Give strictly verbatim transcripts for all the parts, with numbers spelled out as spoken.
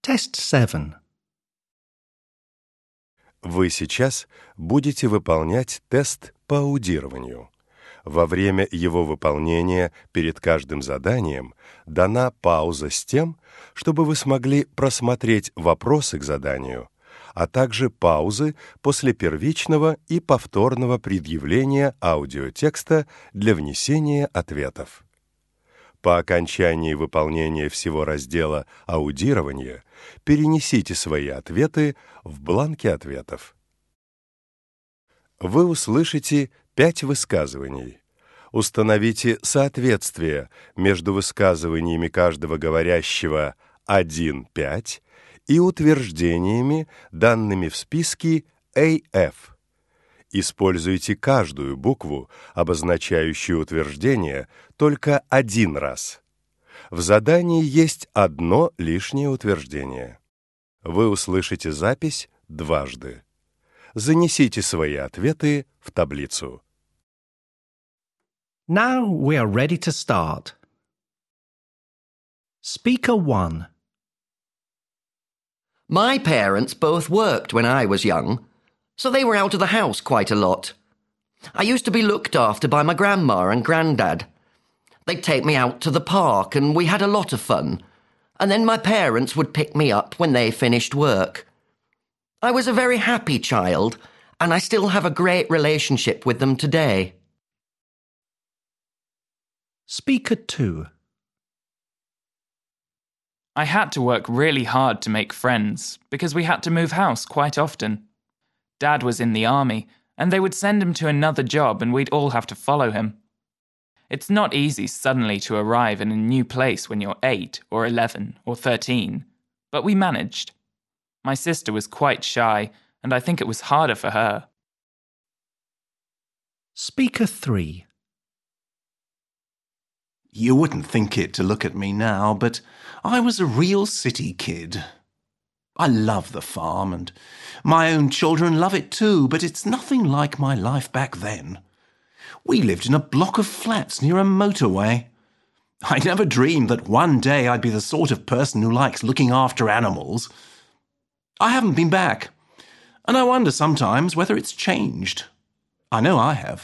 Test seven. Вы сейчас будете выполнять тест по аудированию. Во время его выполнения перед каждым заданием дана пауза с тем, чтобы вы смогли просмотреть вопросы к заданию, а также паузы после первичного и повторного предъявления аудиотекста для внесения ответов. По окончании выполнения всего раздела «Аудирование» перенесите свои ответы в бланки ответов. Вы услышите пять высказываний. Установите соответствие между высказываниями каждого говорящего один пять и утверждениями, данными в списке эй эф. Используйте каждую букву, обозначающую утверждение, только один раз. В задании есть одно лишнее утверждение. Вы услышите запись дважды. Занесите свои ответы в таблицу. Now we are ready to start. Speaker one. My parents both worked when I was young, so they were out of the house quite a lot. I used to be looked after by my grandma and granddad. They'd take me out to the park and we had a lot of fun, and then my parents would pick me up when they finished work. I was a very happy child, and I still have a great relationship with them today. Speaker two. I had to work really hard to make friends because we had to move house quite often. Dad was in the army, and they would send him to another job and we'd all have to follow him. It's not easy suddenly to arrive in a new place when you're eight or eleven or thirteen, but we managed. My sister was quite shy, and I think it was harder for her. Speaker three. You wouldn't think it to look at me now, but I was a real city kid. I love the farm, and my own children love it too, but it's nothing like my life back then. We lived in a block of flats near a motorway. I never dreamed that one day I'd be the sort of person who likes looking after animals. I haven't been back, and I wonder sometimes whether it's changed. I know I have.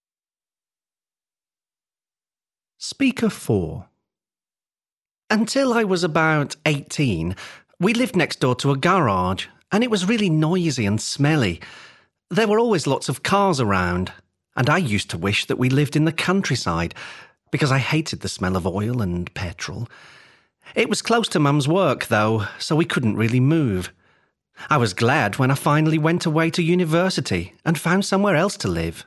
Speaker four. Until I was about eighteen, we lived next door to a garage, and it was really noisy and smelly. There were always lots of cars around, and I used to wish that we lived in the countryside, because I hated the smell of oil and petrol. It was close to Mum's work, though, so we couldn't really move. I was glad when I finally went away to university and found somewhere else to live.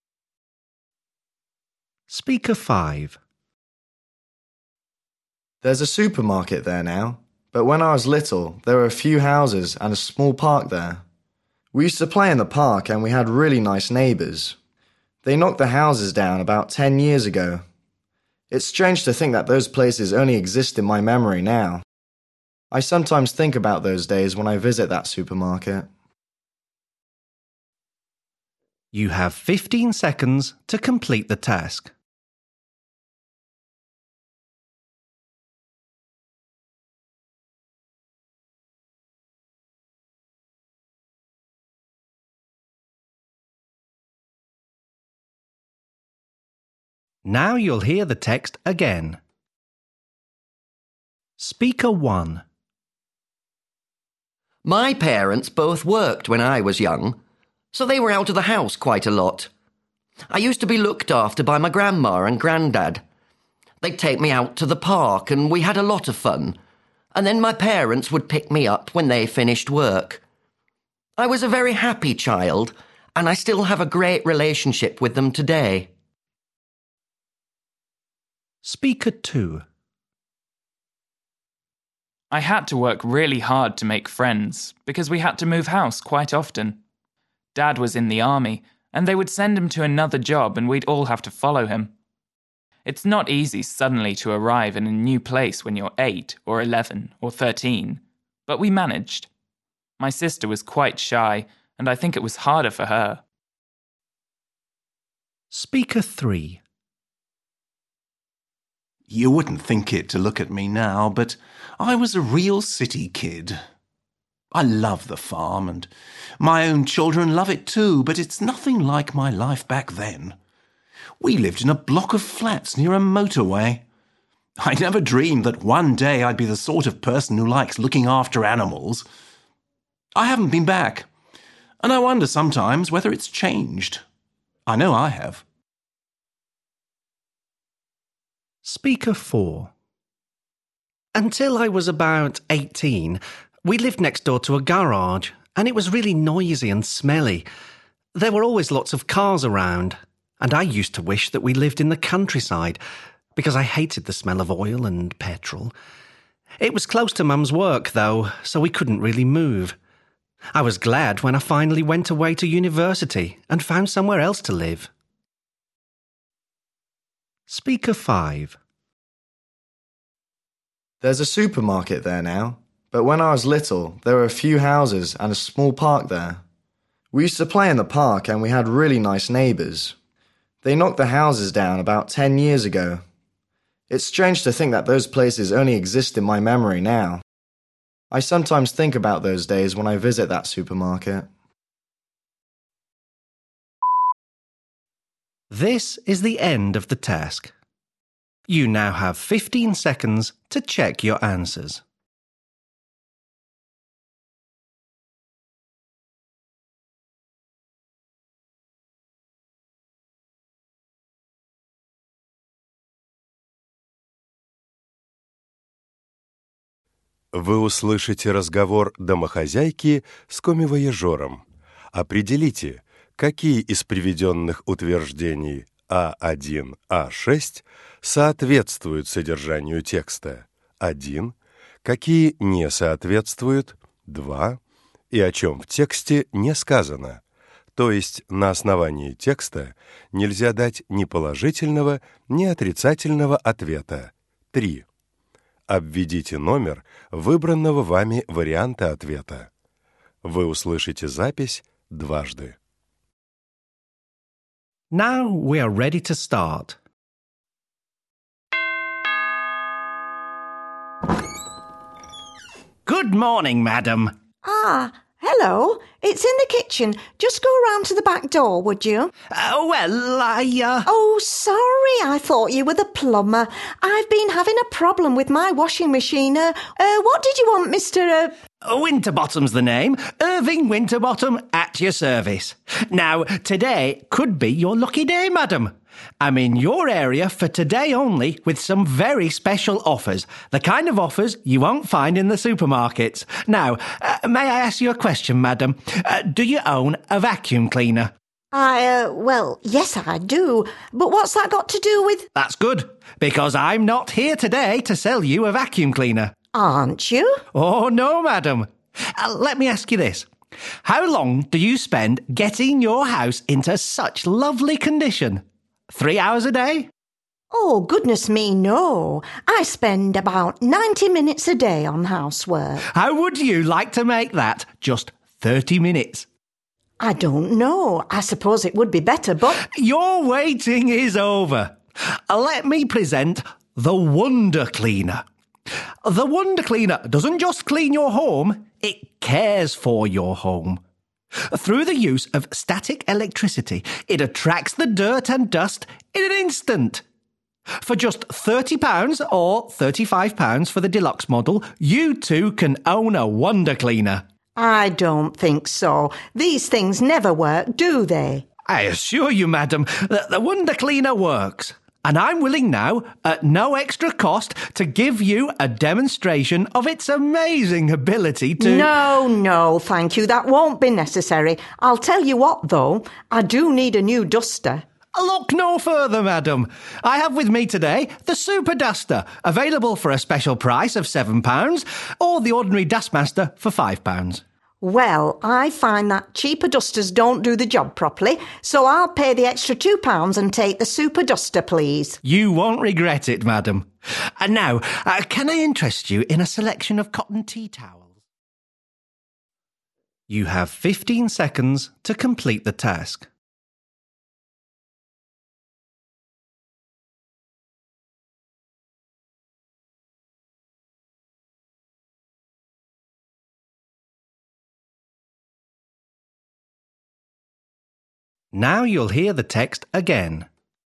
Speaker five. There's a supermarket there now, but when I was little, there were a few houses and a small park there. We used to play in the park and we had really nice neighbours. They knocked the houses down about ten years ago. It's strange to think that those places only exist in my memory now. I sometimes think about those days when I visit that supermarket. You have fifteen seconds to complete the task. Now you'll hear the text again. Speaker one. My parents both worked when I was young, so they were out of the house quite a lot. I used to be looked after by my grandma and granddad. They'd take me out to the park and we had a lot of fun, and then my parents would pick me up when they finished work. I was a very happy child, and I still have a great relationship with them today. Speaker two. I had to work really hard to make friends because we had to move house quite often. Dad was in the army, and they would send him to another job and we'd all have to follow him. It's not easy suddenly to arrive in a new place when you're eight or eleven or thirteen, but we managed. My sister was quite shy, and I think it was harder for her. Speaker three. You wouldn't think it to look at me now, but I was a real city kid. I love the farm, and my own children love it too, but it's nothing like my life back then. We lived in a block of flats near a motorway. I never dreamed that one day I'd be the sort of person who likes looking after animals. I haven't been back, and I wonder sometimes whether it's changed. I know I have. Speaker four. Until I was about eighteen, we lived next door to a garage, and it was really noisy and smelly. There were always lots of cars around, and I used to wish that we lived in the countryside, because I hated the smell of oil and petrol. It was close to Mum's work, though, so we couldn't really move. I was glad when I finally went away to university and found somewhere else to live. Speaker five. There's a supermarket there now, but when I was little, there were a few houses and a small park there. We used to play in the park and we had really nice neighbours. They knocked the houses down about ten years ago. It's strange to think that those places only exist in my memory now. I sometimes think about those days when I visit that supermarket. This is the end of the task. You now have fifteen seconds to check your answers. Вы услышите разговор домохозяйки с коммивояжером. Определите, какие из приведенных утверждений А один, А шесть соответствуют содержанию текста один, какие не соответствуют два, и о чем в тексте не сказано. То есть на основании текста нельзя дать ни положительного, ни отрицательного ответа. три. Обведите номер выбранного вами варианта ответа. Вы услышите запись дважды. Now we are ready to start. Good morning, madam. Ah, hello. It's in the kitchen. Just go round to the back door, would you? Uh, well, I, uh... Oh, sorry. I thought you were the plumber. I've been having a problem with my washing machine. Uh, uh what did you want, Mister Uh... Winterbottom's the name. Irving Winterbottom at your service. Now, today could be your lucky day, madam. I'm in your area for today only with some very special offers. The kind of offers you won't find in the supermarkets. Now, uh, may I ask you a question, madam? Uh, do you own a vacuum cleaner? I, uh, well, yes, I do. But what's that got to do with... That's good, because I'm not here today to sell you a vacuum cleaner. Aren't you? Oh, no, madam. Uh, let me ask you this. How long do you spend getting your house into such lovely condition? Three hours a day? Oh, goodness me, no. I spend about ninety minutes a day on housework. How would you like to make that just thirty minutes? I don't know. I suppose it would be better, but... Your waiting is over. Let me present the Wonder Cleaner. The Wonder Cleaner doesn't just clean your home, it cares for your home. Through the use of static electricity, it attracts the dirt and dust in an instant. For just thirty pounds or thirty-five pounds for the deluxe model, you too can own a Wonder Cleaner. I don't think so. These things never work, do they? I assure you, madam, that the Wonder Cleaner works. And I'm willing now, at no extra cost, to give you a demonstration of its amazing ability to... No, no, thank you. That won't be necessary. I'll tell you what, though. I do need a new duster. Look no further, madam. I have with me today the Super Duster, available for a special price of seven pounds, or the ordinary Dustmaster for five pounds. Well, I find that cheaper dusters don't do the job properly, so I'll pay the extra two pounds and take the Super Duster, please. You won't regret it, madam. And now, uh, can I interest you in a selection of cotton tea towels? You have fifteen seconds to complete the task. Now you'll hear the text again.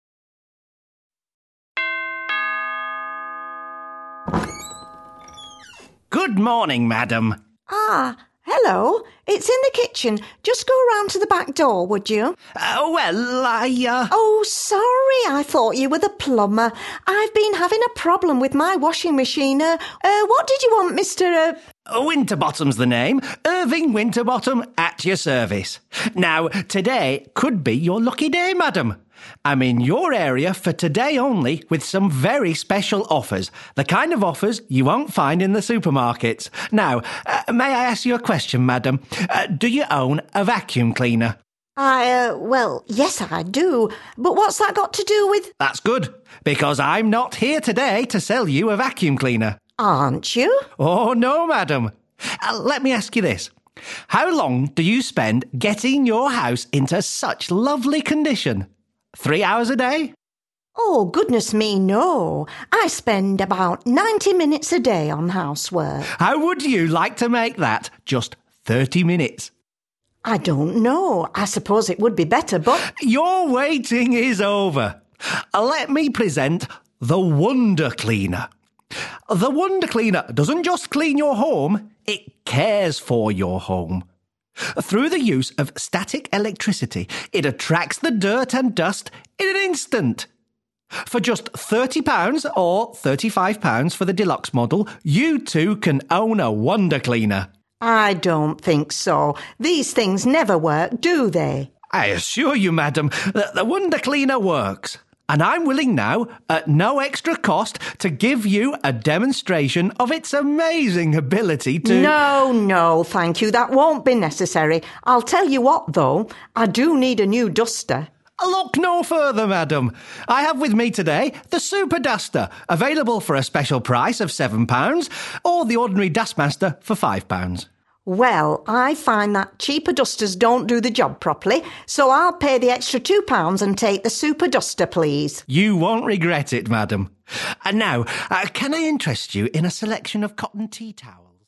Good morning, madam. Ah, hello. It's in the kitchen. Just go round to the back door, would you? Uh, well, I, uh... Oh, sorry. I thought you were the plumber. I've been having a problem with my washing machine. Uh, uh what did you want, Mister... Uh... Winterbottom's the name. Irving Winterbottom at your service. Now, today could be your lucky day, madam. I'm in your area for today only with some very special offers. The kind of offers you won't find in the supermarkets. Now, uh, may I ask you a question, madam? Uh, do you own a vacuum cleaner? I, uh, well, yes, I do. But what's that got to do with... That's good, because I'm not here today to sell you a vacuum cleaner. Aren't you? Oh, no, madam. Uh, let me ask you this. How long do you spend getting your house into such lovely condition? Three hours a day? Oh, goodness me, no. I spend about ninety minutes a day on housework. How would you like to make that just thirty minutes? I don't know. I suppose it would be better, but... Your waiting is over. Let me present the Wonder Cleaner. The Wonder Cleaner doesn't just clean your home, it cares for your home. Through the use of static electricity, it attracts the dirt and dust in an instant. For just thirty pounds or thirty-five pounds for the deluxe model, you too can own a Wonder Cleaner. I don't think so. These things never work, do they? I assure you, madam, that the Wonder Cleaner works. And I'm willing now, at no extra cost, to give you a demonstration of its amazing ability to... No, no, thank you. That won't be necessary. I'll tell you what, though. I do need a new duster. Look no further, madam. I have with me today the Super Duster, available for a special price of seven pounds, or the ordinary Dustmaster for five pounds. Well, I find that cheaper dusters don't do the job properly, so I'll pay the extra two pounds and take the Super Duster, please. You won't regret it, madam. And now, uh, can I interest you in a selection of cotton tea towels?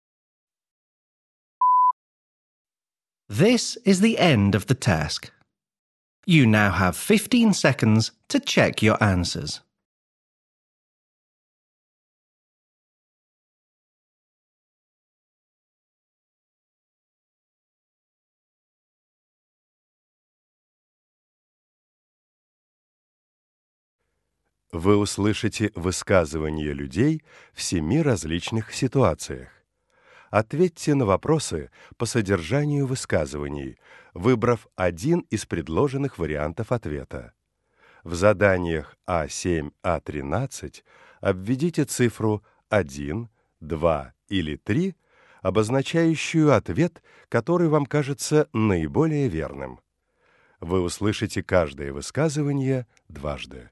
This is the end of the task. You now have fifteen seconds to check your answers. Вы услышите высказывания людей в семи различных ситуациях. Ответьте на вопросы по содержанию высказываний, выбрав один из предложенных вариантов ответа. В заданиях А семь, А тринадцать обведите цифру один, два или три, обозначающую ответ, который вам кажется наиболее верным. Вы услышите каждое высказывание дважды.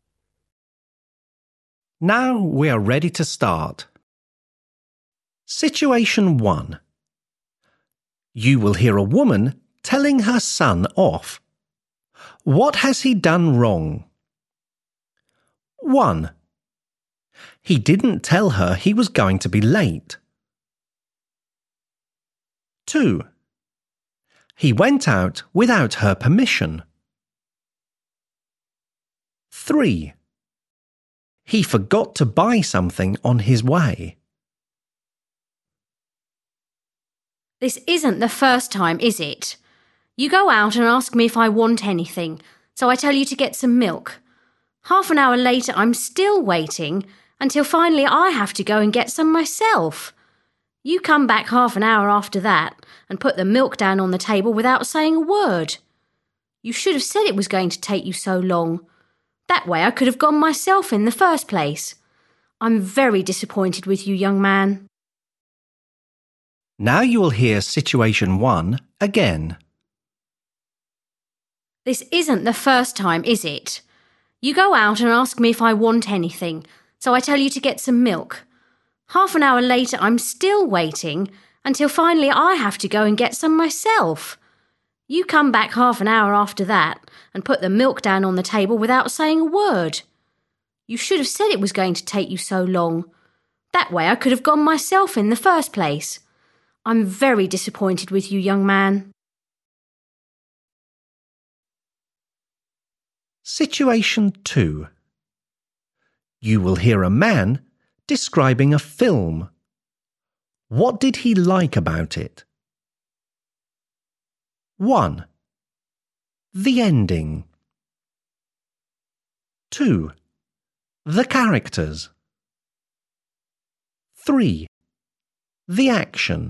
Now we are ready to start. Situation one. You will hear a woman telling her son off. What has he done wrong? one. He didn't tell her he was going to be late. two. He went out without her permission. three. He forgot to buy something on his way. This isn't the first time, is it? You go out and ask me if I want anything, so I tell you to get some milk. Half an hour later, I'm still waiting until finally I have to go and get some myself. You come back half an hour after that and put the milk down on the table without saying a word. You should have said it was going to take you so long. That way I could have gone myself in the first place. I'm very disappointed with you, young man. Now you will hear situation one again. This isn't the first time, is it? You go out and ask me if I want anything, so I tell you to get some milk. Half an hour later, I'm still waiting until finally I have to go and get some myself. You come back half an hour after that and put the milk down on the table without saying a word. You should have said it was going to take you so long. That way I could have gone myself in the first place. I'm very disappointed with you, young man. Situation two. You will hear a man describing a film. What did he like about it? one. The ending. two. The characters. three. The action.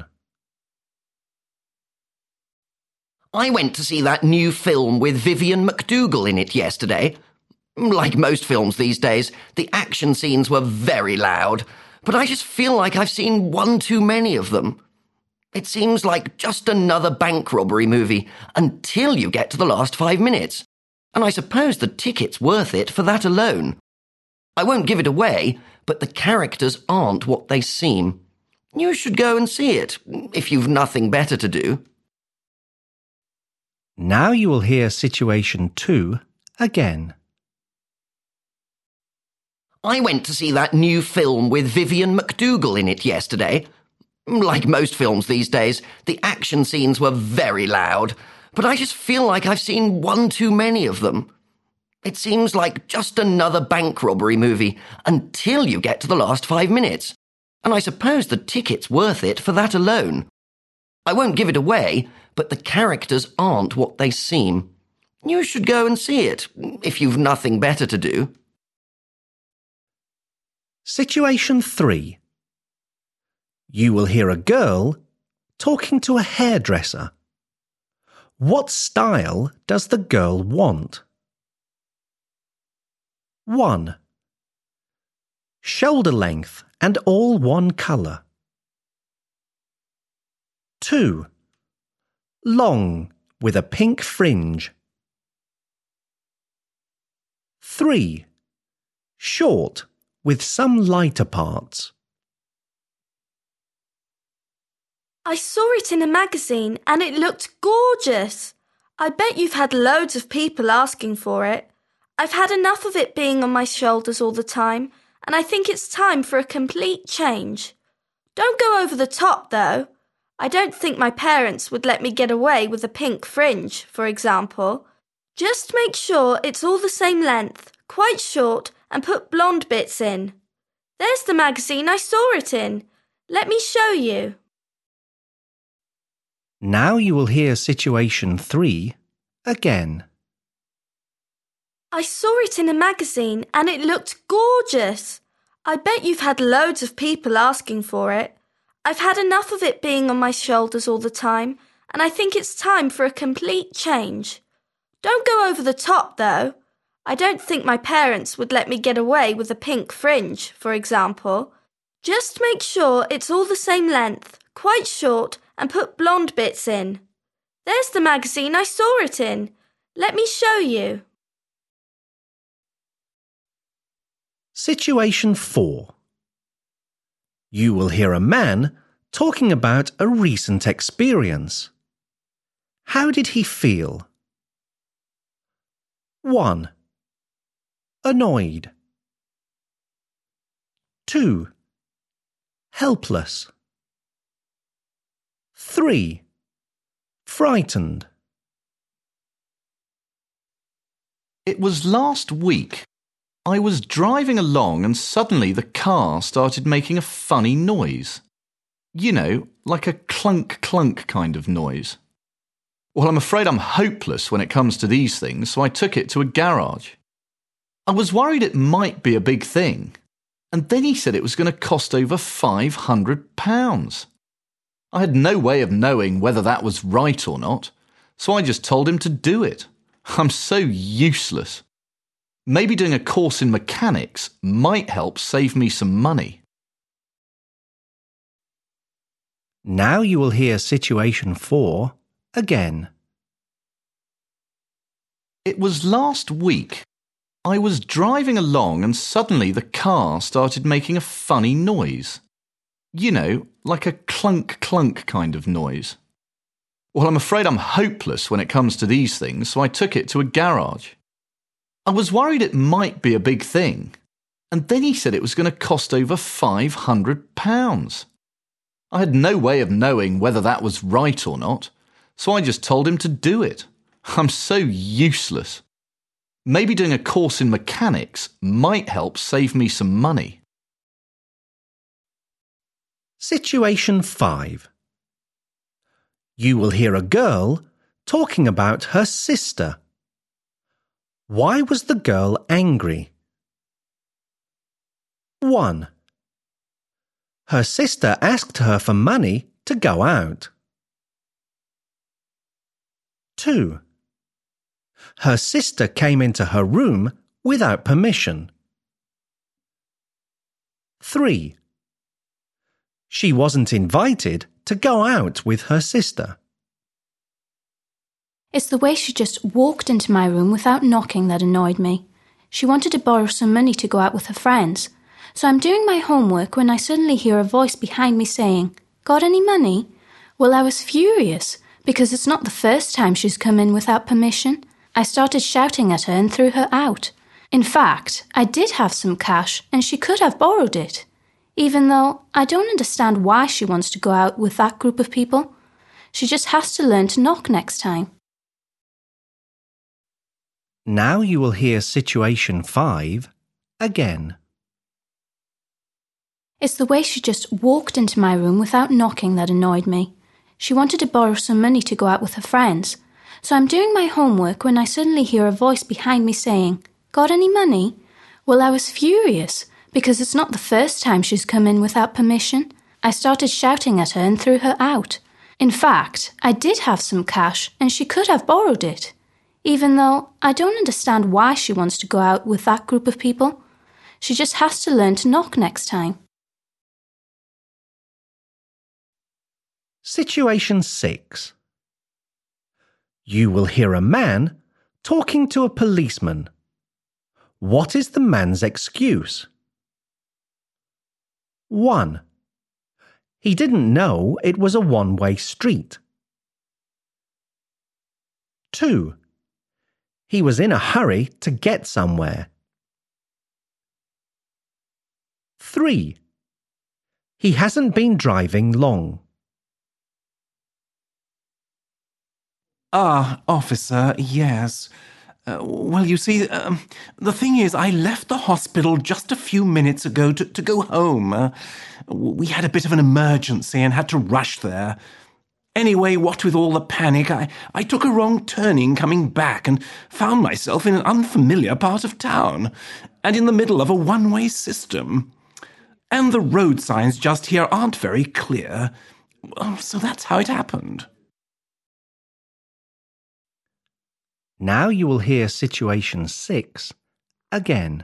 I went to see that new film with Vivian McDougall in it yesterday. Like most films these days, the action scenes were very loud, but I just feel like I've seen one too many of them. It seems like just another bank robbery movie until you get to the last five minutes, and I suppose the ticket's worth it for that alone. I won't give it away, but the characters aren't what they seem. You should go and see it, if you've nothing better to do. Now you will hear situation two again. I went to see that new film with Vivian McDougall in it yesterday. Like most films these days, the action scenes were very loud, but I just feel like I've seen one too many of them. It seems like just another bank robbery movie until you get to the last five minutes, and I suppose the ticket's worth it for that alone. I won't give it away, but the characters aren't what they seem. You should go and see it, if you've nothing better to do. Situation three. You will hear a girl talking to a hairdresser. What style does the girl want? one. Shoulder length and all one colour. two. Long with a pink fringe. three. Short with some lighter parts. I saw it in a magazine and it looked gorgeous. I bet you've had loads of people asking for it. I've had enough of it being on my shoulders all the time, and I think it's time for a complete change. Don't go over the top, though. I don't think my parents would let me get away with a pink fringe, for example. Just make sure it's all the same length, quite short, and put blonde bits in. There's the magazine I saw it in. Let me show you. Now you will hear situation three again. I saw it in a magazine and it looked gorgeous. I bet you've had loads of people asking for it. I've had enough of it being on my shoulders all the time, and I think it's time for a complete change. Don't go over the top, though. I don't think my parents would let me get away with a pink fringe, for example. Just make sure it's all the same length, quite short, and put blonde bits in. There's the magazine I saw it in. Let me show you. Situation four. You will hear a man talking about a recent experience. How did he feel? one. Annoyed. two. Helpless. three. Frightened. It was last week. I was driving along and suddenly the car started making a funny noise. You know, like a clunk-clunk kind of noise. Well, I'm afraid I'm hopeless when it comes to these things, so I took it to a garage. I was worried it might be a big thing, and then he said it was going to cost over five hundred pounds. I had no way of knowing whether that was right or not, so I just told him to do it. I'm so useless. Maybe doing a course in mechanics might help save me some money. Now you will hear situation four again. It was last week. I was driving along and suddenly the car started making a funny noise. You know, like a clunk-clunk kind of noise. Well, I'm afraid I'm hopeless when it comes to these things, so I took it to a garage. I was worried it might be a big thing, and then he said it was going to cost over five hundred pounds. I had no way of knowing whether that was right or not, so I just told him to do it. I'm so useless. Maybe doing a course in mechanics might help save me some money. Situation five. You will hear a girl talking about her sister. Why was the girl angry? one. Her sister asked her for money to go out. two. Her sister came into her room without permission. three. She wasn't invited to go out with her sister. It's the way she just walked into my room without knocking that annoyed me. She wanted to borrow some money to go out with her friends. So I'm doing my homework when I suddenly hear a voice behind me saying, "Got any money?" Well, I was furious, because it's not the first time she's come in without permission. I started shouting at her and threw her out. In fact, I did have some cash and she could have borrowed it. Even though I don't understand why she wants to go out with that group of people. She just has to learn to knock next time. Now you will hear situation five again. It's the way she just walked into my room without knocking that annoyed me. She wanted to borrow some money to go out with her friends. So I'm doing my homework when I suddenly hear a voice behind me saying, "Got any money?" Well, I was furious, because it's not the first time she's come in without permission. I started shouting at her and threw her out. In fact, I did have some cash and she could have borrowed it. Even though I don't understand why she wants to go out with that group of people. She just has to learn to knock next time. Situation six. You will hear a man talking to a policeman. What is the man's excuse? one. He didn't know it was a one-way street. two. He was in a hurry to get somewhere. three. He hasn't been driving long. Ah, officer, yes. Uh, well, you see, um, the thing is, I left the hospital just a few minutes ago to, to go home. Uh, we had a bit of an emergency and had to rush there. Anyway, what with all the panic, I, I took a wrong turning coming back and found myself in an unfamiliar part of town and in the middle of a one-way system. And the road signs just here aren't very clear. So that's how it happened. Now you will hear situation six again.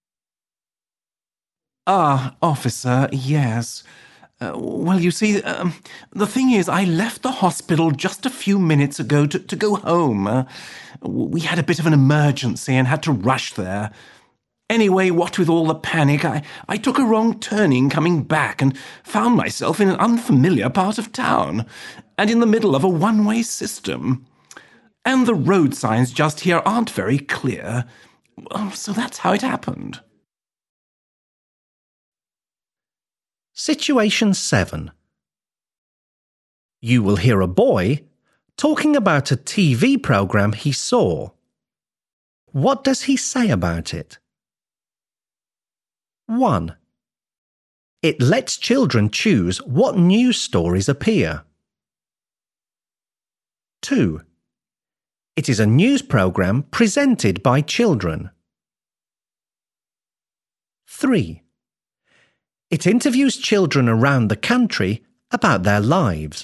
Ah, officer, yes. Uh, well, you see, um, the thing is, I left the hospital just a few minutes ago to, to go home. Uh, we had a bit of an emergency and had to rush there. Anyway, what with all the panic, I, I took a wrong turning coming back and found myself in an unfamiliar part of town and in the middle of a one-way system. And the road signs just here aren't very clear. So that's how it happened. Situation seven. You will hear a boy talking about a T V program he saw. What does he say about it? one. It lets children choose what news stories appear. two. It is a news program presented by children. three. It interviews children around the country about their lives.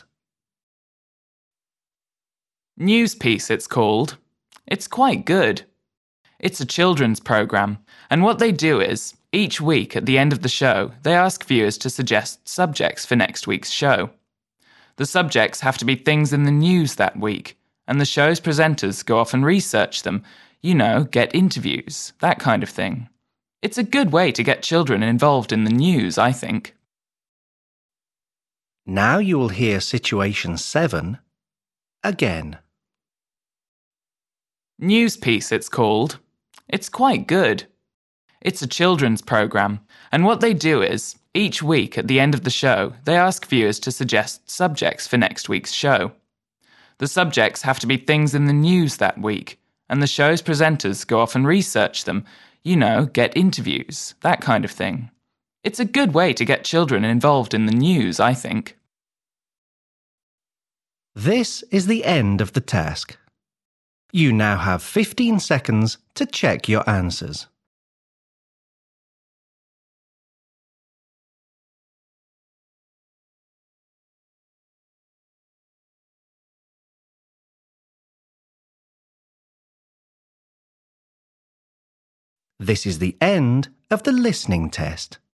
News piece, it's called. It's quite good. It's a children's program, and what they do is, each week at the end of the show, they ask viewers to suggest subjects for next week's show. The subjects have to be things in the news that week, and the show's presenters go off and research them, you know, get interviews, that kind of thing. It's a good way to get children involved in the news, I think. Now you will hear situation seven again. News piece, it's called. It's quite good. It's a children's program, and what they do is, each week at the end of the show, they ask viewers to suggest subjects for next week's show. The subjects have to be things in the news that week, and the show's presenters go off and research them, you know, get interviews, that kind of thing. It's a good way to get children involved in the news, I think. This is the end of the task. You now have fifteen seconds to check your answers. This is the end of the listening test.